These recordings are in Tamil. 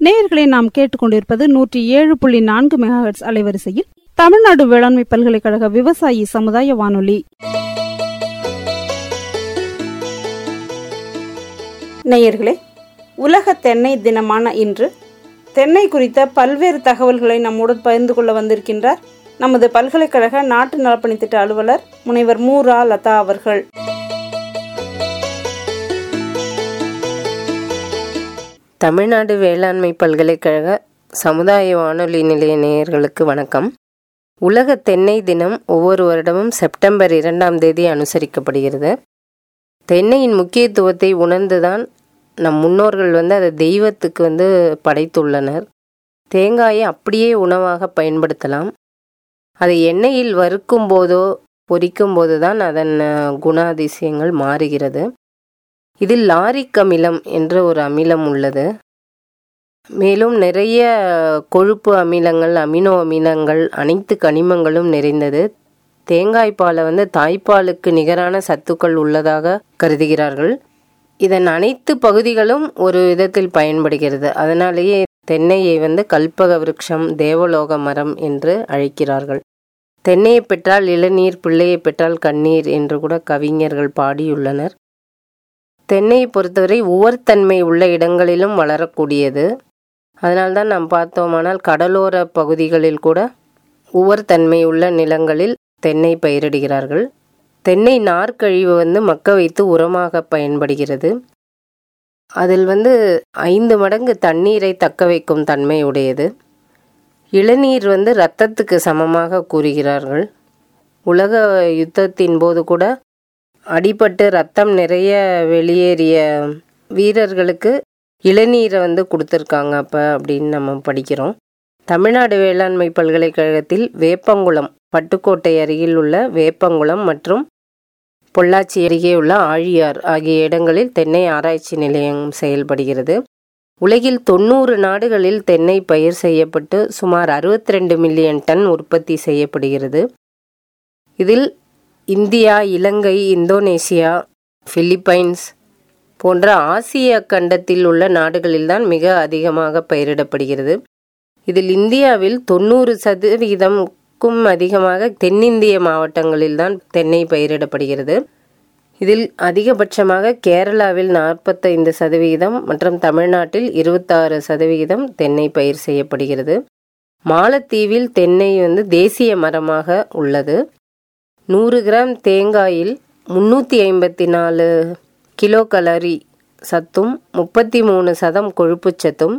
நேயர்களை நாம் கேட்டுக்கொண்டிருப்பது 107.4 மெகாஹெர்ட்ஸ் அலைவரிசையில் தமிழ்நாடு வேளாண்மை பல்கலைக்கழக விவசாயி சமுதாய வானொலி. நேயர்களே, உலக தென்னை தினமான இன்று தென்னை குறித்த பல்வேறு தகவல்களை நம்முடன் பகிர்ந்து கொள்ள வந்திருக்கின்றார் நமது பல்கலைக்கழக நாட்டு நலப்பணித்திட்ட அலுவலர் முனைவர் மு. ரா. லதா அவர்கள். தமிழ்நாடு வேளாண்மை பல்கலைக்கழக சமுதாய வானொலி நிலைய நேயர்களுக்கு வணக்கம். உலக தென்னை தினம் ஒவ்வொரு வருடமும் செப்டம்பர் 2ஆம் தேதி அனுசரிக்கப்படுகிறது. தென்னையின் முக்கியத்துவத்தை உணர்ந்துதான் நம் முன்னோர்கள் அதை தெய்வத்துக்கு படைத்துள்ளனர். தேங்காயை அப்படியே உணவாக பயன்படுத்தலாம். அதை எண்ணெயில் வறுக்கும் போதோ பொரிக்கும் போது தான் அதன் குணாதிசயங்கள் மாறுகிறது. இதில் லாரிக் அமிலம் என்ற ஒரு அமிலம் உள்ளது. மேலும் நிறைய கொழுப்பு அமிலங்கள், அமினோ அமிலங்கள், அனைத்து கனிமங்களும் நிறைந்தது. தேங்காய் பாலை தாய்ப்பாலுக்கு நிகரான சத்துக்கள் உள்ளதாக கருதுகிறார்கள். இதன் அனைத்து பகுதிகளும் ஒரு விதத்தில் பயன்படுகிறது. அதனாலேயே தென்னையை கல்பக விருட்சம், தேவலோக மரம் என்று அழைக்கிறார்கள். தென்னையை பெற்றால் இளநீர், பிள்ளையை பெற்றால் கண்ணீர் என்று கூட கவிஞர்கள் பாடியுள்ளனர். தென்னையை பொறுத்தவரை உவர்த்தன்மை உள்ள இடங்களிலும் வளரக்கூடியது. அதனால்தான் நாம் பார்த்தோமானால் கடலோர பகுதிகளில் கூட உவர்த்தன்மை உள்ள நிலங்களில் தென்னை பயிரிடுகிறார்கள். தென்னை நார்க்கழிவு மக்க வைத்து உரமாக பயன்படுகிறது. அதில் 5 மடங்கு தண்ணீரை தக்க வைக்கும் தன்மை உடையது. இளநீர் இரத்தத்துக்கு சமமாக கூறுகிறார்கள். உலக யுத்தத்தின் போது கூட அடிபட்டு ரத்தம் நிறைய வெளியேறிய வீரர்களுக்கு இளநீரை கொடுத்துருக்காங்க அப்போ அப்படின்னு நம்ம படிக்கிறோம். தமிழ்நாடு வேளாண்மை பல்கலைக்கழகத்தில் வேப்பங்குளம், பட்டுக்கோட்டை அருகில் உள்ள வேப்பங்குளம் மற்றும் பொள்ளாச்சி அருகே உள்ள ஆழியார் ஆகிய இடங்களில் தென்னை ஆராய்ச்சி நிலையம் செயல்படுகிறது. உலகில் 90 நாடுகளில் தென்னை பயிர் செய்யப்பட்டு சுமார் 62 மில்லியன் டன் உற்பத்தி செய்யப்படுகிறது. இதில் இந்தியா, இலங்கை, இந்தோனேசியா, பிலிப்பைன்ஸ் போன்ற ஆசிய கண்டத்தில் உள்ள நாடுகளில்தான் மிக அதிகமாக பயிரிடப்படுகிறது. இதில் இந்தியாவில் 90% அதிகமாக தென்னிந்திய மாவட்டங்களில்தான் தென்னை பயிரிடப்படுகிறது. இதில் அதிகபட்சமாக கேரளாவில் 45% மற்றும் தமிழ்நாட்டில் 26% தென்னை பயிர் செய்யப்படுகிறது. மாலத்தீவில் தென்னை தேசிய மரமாக உள்ளது. 100 கிராம் தேங்காயில் 354 கிலோ கலோரி சத்தும் 33% கொழுப்பு சத்தும்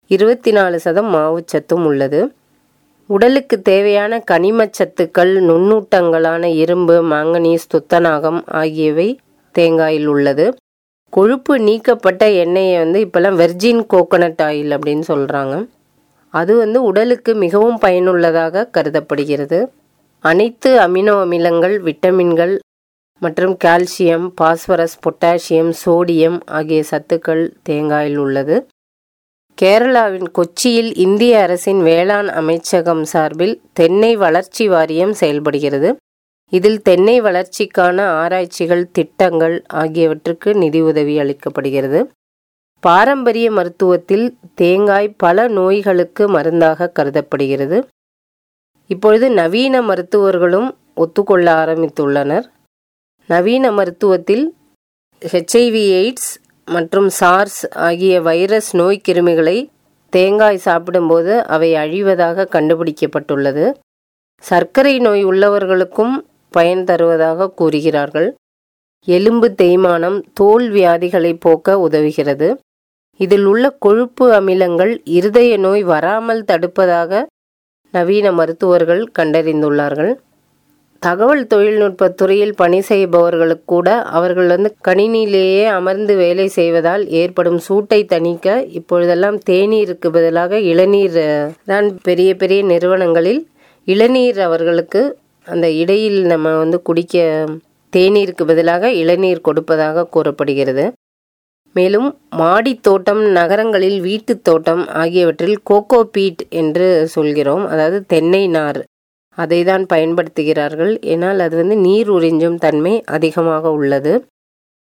24% மாவுச்சத்தும் உள்ளது. உடலுக்கு தேவையான கனிமச்சத்துக்கள், நுண்ணூட்டங்களான இரும்பு, மாங்கனீஸ், துத்தநாகம் ஆகியவை தேங்காயில் உள்ளது. கொழுப்பு நீக்கப்பட்ட எண்ணெயை இப்போல்லாம் வெர்ஜின் கோகோனட் ஆயில் அப்படின்னு சொல்கிறாங்க. அது உடலுக்கு மிகவும் பயனுள்ளதாக கருதப்படுகிறது. அனைத்து அமினோ அமிலங்கள், விட்டமின்கள் மற்றும் கால்சியம், பாஸ்பரஸ், பொட்டாசியம், சோடியம் ஆகிய சத்துக்கள் தேங்காயில் உள்ளது. கேரளாவின் கொச்சியில் இந்திய அரசின் வேளாண் அமைச்சகம் சார்பில் தென்னை வளர்ச்சி வாரியம் செயல்படுகிறது. இதில் தென்னை வளர்ச்சிக்கான ஆராய்ச்சிகள், திட்டங்கள் ஆகியவற்றுக்கு நிதி உதவி அளிக்கப்படுகிறது. பாரம்பரிய மருத்துவத்தில் தேங்காய் பல நோய்களுக்கு மருந்தாக கருதப்படுகிறது. இப்பொழுது நவீன மருத்துவர்களும் ஒத்துக்கொள்ள ஆரம்பித்துள்ளனர். நவீன மருத்துவத்தில் HIV, எய்ட்ஸ் மற்றும் சார்ஸ் ஆகிய வைரஸ் நோய் கிருமிகளை தேங்காய் சாப்பிடும்போது அவை அழிவதாக கண்டுபிடிக்கப்பட்டுள்ளது. சர்க்கரை நோய் உள்ளவர்களுக்கும் பயன் தருவதாக கூறுகிறார்கள். எலும்பு தேய்மானம், தோல் வியாதிகளை போக்க உதவுகிறது. இதில் உள்ள கொழுப்பு அமிலங்கள் இருதய நோய் வராமல் தடுப்பதாக நவீன மருத்துவர்கள் கண்டறிந்துள்ளார்கள். தகவல் தொழில்நுட்ப துறையில் பணி செய்பவர்களுக்கு கூட அவர்கள் கணினியிலேயே அமர்ந்து வேலை செய்வதால் ஏற்படும் சூட்டை தணிக்க இப்பொழுதெல்லாம் தேநீருக்கு பதிலாக இளநீர் தான் பெரிய பெரிய நிறுவனங்களில் இளநீர் அவர்களுக்கு அந்த இடையில் நம்ம குடிக்க தேநீருக்கு பதிலாக இளநீர் கொடுப்பதாக கூறப்படுகிறது. மேலும் மாடி தோட்டம், நகரங்களில் வீட்டு தோட்டம் ஆகியவற்றில் கோகோ பீட் என்று சொல்கிறோம். அதாவது தென்னை நார், அதை தான் பயன்படுத்துகிறார்கள். ஏனால் அது நீர் உறிஞ்சும் தன்மை அதிகமாக உள்ளது.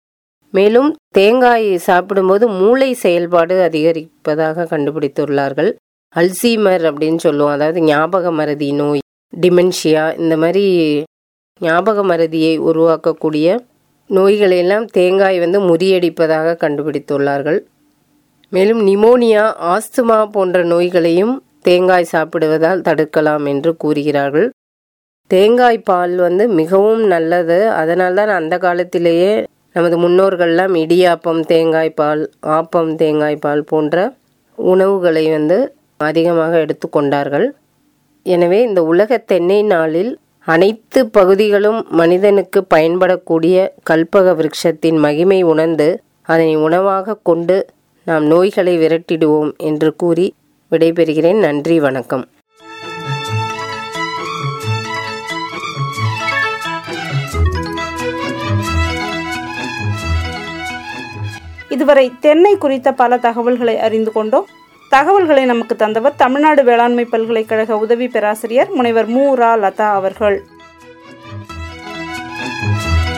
மேலும் தேங்காய் சாப்பிடும்போது மூளை செயல்பாடு அதிகரிப்பதாக கண்டுபிடித்துள்ளார்கள். அல்சீமர் அப்படின்னு சொல்லுவோம், அதாவது ஞாபக மறதி நோய், டிமென்ஷியா, இந்த மாதிரி ஞாபக மறதியை உருவாக்கக்கூடிய நோய்களையெல்லாம் தேங்காய் முறியடிப்பதாக கண்டுபிடித்துள்ளார்கள். மேலும் நிமோனியா, ஆஸ்துமா போன்ற நோய்களையும் தேங்காய் சாப்பிடுவதால் தடுக்கலாம் என்று கூறுகிறார்கள். தேங்காய் பால் மிகவும் நல்லது. அதனால்தான் அந்த காலத்திலேயே நமது முன்னோர்கள்லாம் இடியாப்பம் தேங்காய் பால், ஆப்பம் தேங்காய் பால் போன்ற உணவுகளை அதிகமாக எடுத்துக்கொண்டார்கள். எனவே இந்த உலக தென்னை நாளில் அனைத்து பகுதிகளும் மனிதனுக்கு பயன்படக்கூடிய கல்பக விருட்சத்தின் மகிமை உணர்ந்து அதனை உணவாக கொண்டு நாம் நோய்களை விரட்டிடுவோம் என்று கூறி விடைபெறுகிறேன். நன்றி, வணக்கம். இதுவரை தென்னை குறித்த பல தகவல்களை அறிந்து கொண்டோம். தகவல்களை நமக்கு தந்தவர் தமிழ்நாடு வேளாண்மை பல்கலைக்கழக உதவி பேராசிரியர் முனைவர் மு. ரா. லதா அவர்கள்.